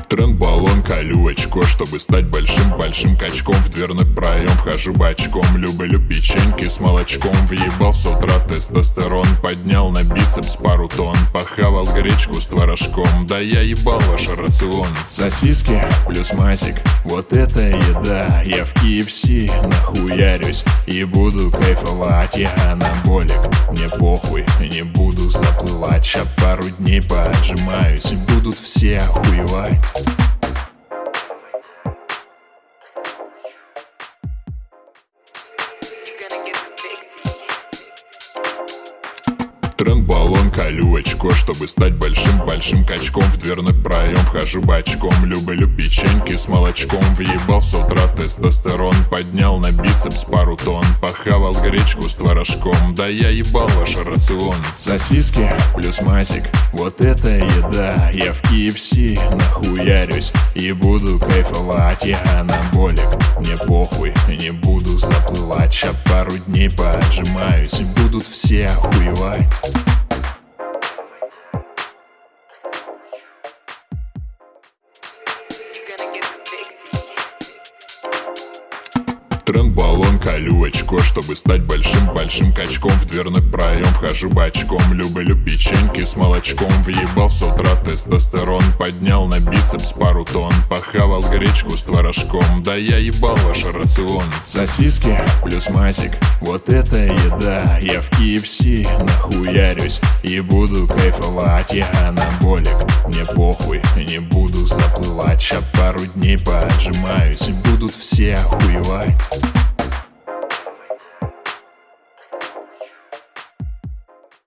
Тренд-баллон, колю очко, чтобы стать большим качком. В дверной проем вхожу бочком. Люблю печеньки с молочком. Въебал с утра тестостерон. Поднял на бицепс пару тонн. Похавал гречку с творожком. Да я ебал ваш рацион. Сосиски плюс масик, вот это еда. Я в KFC нахуярюсь и буду кайфовать. Я анаболик, мне похуй, не буду заплывать. Ща пару дней поотжимаюсь и будут все охуевать. Тренд-баллон, колю очко, чтобы стать большим качком. В дверной проем вхожу бочком. Люблю печеньки с молочком. Въебал с утра тестостерон. Поднял на бицепс пару тонн. Похавал гречку с творожком. Да я ебал ваш рацион. Сосиски плюс масик, вот это еда. Я в KFC нахуярюсь и буду кайфовать. Я анаболик, мне похуй, не буду заплывать. Ща пару дней поотжимаюсь и будут все охуевать. Тренд-баллон, колю очко, чтобы стать большим качком. В дверной проем вхожу бочком. Люблю печеньки с молочком. Въебал с утра тестостерон. Поднял на бицепс пару тонн. Похавал гречку с творожком. Да я ебал ваш рацион. Сосиски плюс масик, вот это еда. Я в KFC нахуярюсь и буду кайфовать. Я анаболик, мне похуй, не буду заплывать. Ща пару дней поотжимаюсь и будут все охуевать.